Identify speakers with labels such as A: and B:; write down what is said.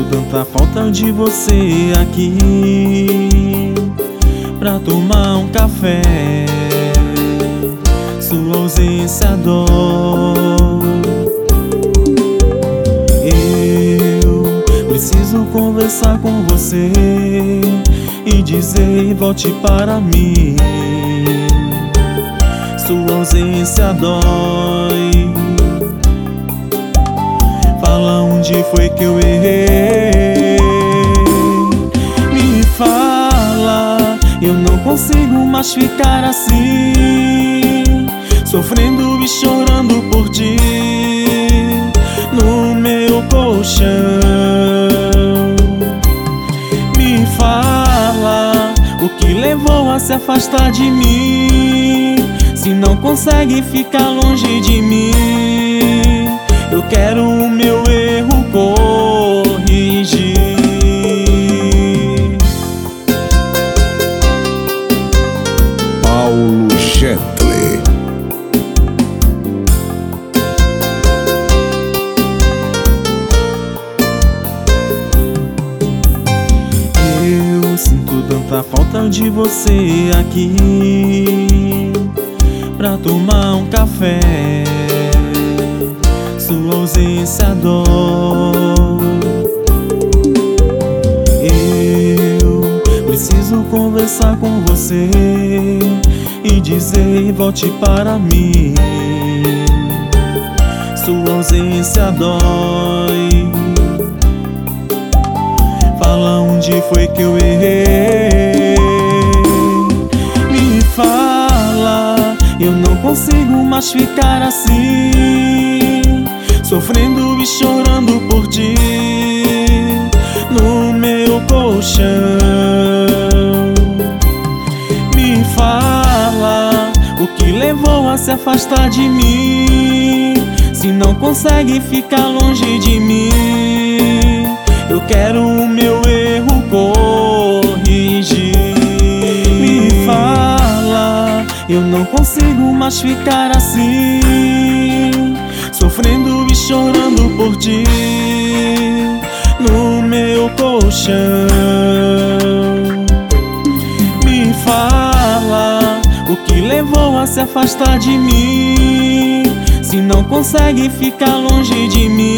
A: tanta falta de você aqui pra tomar um café. Sua ausência dói. Eu preciso conversar com você e dizer: volte para mim. Sua ausência dói. Fala onde foi que eu errei. Me fala, eu não consigo mais ficar assim, sofrendo e chorando por ti no meu colchão. Me fala o que levou a se afastar de mim. Se não consegue ficar longe de mim, eu quero o meu erro corrigir.
B: Paulo Gently.
A: Eu sinto tanta falta de você aqui pra tomar um café. Sua ausência dói. Eu preciso conversar com você e dizer: volte para mim. Sua ausência dói. Fala onde foi que eu errei. Me fala, eu não consigo mais ficar assim, sofrendo e chorando por ti no meu colchão. Me fala o que levou a se afastar de mim. Se não consegue ficar longe de mim, eu quero o meu erro corrigir. Me fala, eu não consigo mais ficar assim, sofrendo e chorando por ti no meu colchão. Me fala o que levou a se afastar de mim. Se não consegue ficar longe de mim,